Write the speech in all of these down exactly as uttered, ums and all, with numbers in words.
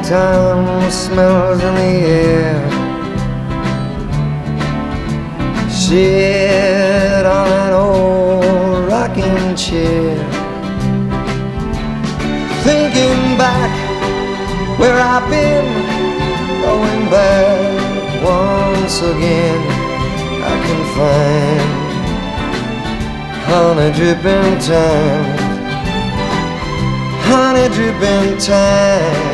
Time smells in the air. Sit on an old rocking chair, thinking back where I've been, going back once again. I can find honey dripping time, honey dripping time.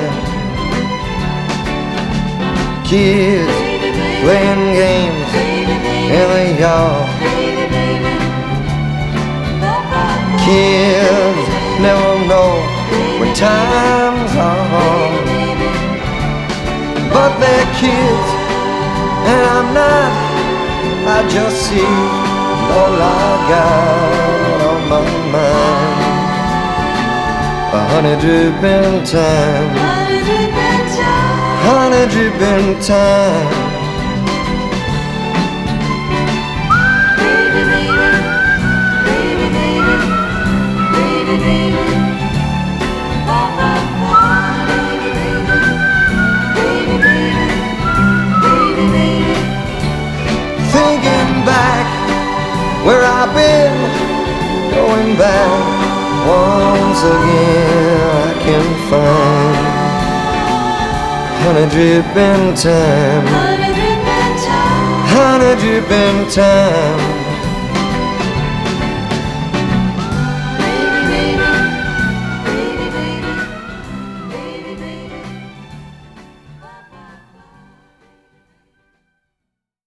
Kids playing games in the yard. Kids never know when times are hard, but they're kids and I'm not. I just see all I got on my mind. A honey dripping time, honey dripping time. Thinking back where I've been, going back once again. I can find honey dripping time, honey dripping time, honey dripping time.